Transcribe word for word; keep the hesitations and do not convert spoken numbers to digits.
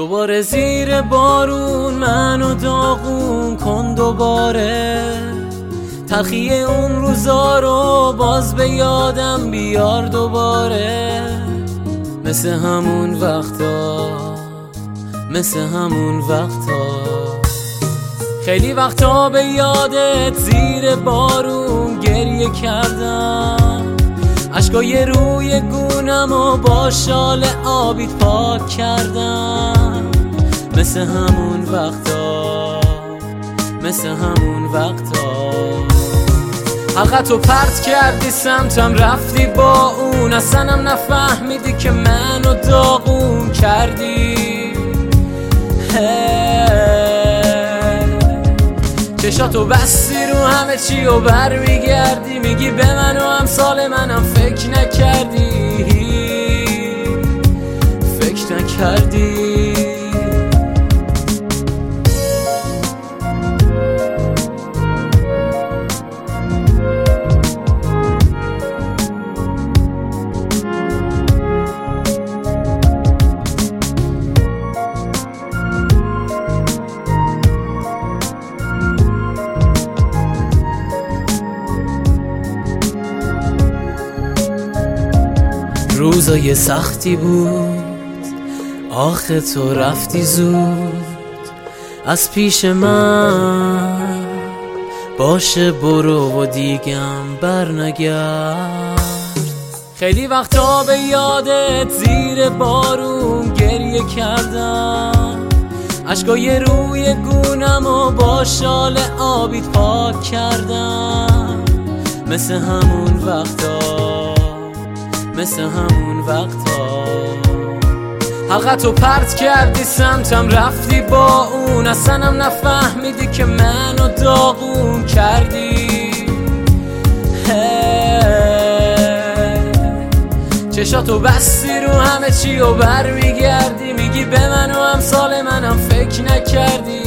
دوباره زیر بارون منو داغون کن دوباره، تلخی اون روزا رو باز به یادم بیار دوباره. مثل همون وقتا، مثل همون وقتا، خیلی وقتا به یادت زیر بارون گریه کردم، اشکای روی گونم و با شال آبیت پاک کردم. مثل همون وقتا، مثل همون وقتا، حلقتو پرت کردی سمتم رفتی با اون، اصلاًم نفهمیدی که منو داغون کردی. چشاتو بستی رو همه چی و بر میگردی، میگی به من و امثال منم فکر نکردی، فکر نکردی. روزای سختی بود آخه تو رفتی زود از پیش من، باشه برو و دیگم بر نگرد. خیلی وقتا به یادت زیر بارون گریه کردم، اشکای روی گونم و با شال آبیت پاک کردم. مثل همون وقتا، مثل همون وقتا، حلقتو پرت کردی سمتم رفتی با اون، اصلاًم نفهمیدی که منو داغون کردی. چشاتو بستی رو همه چی و بر میگردی، میگی به من و امثال منم فکر نکردی،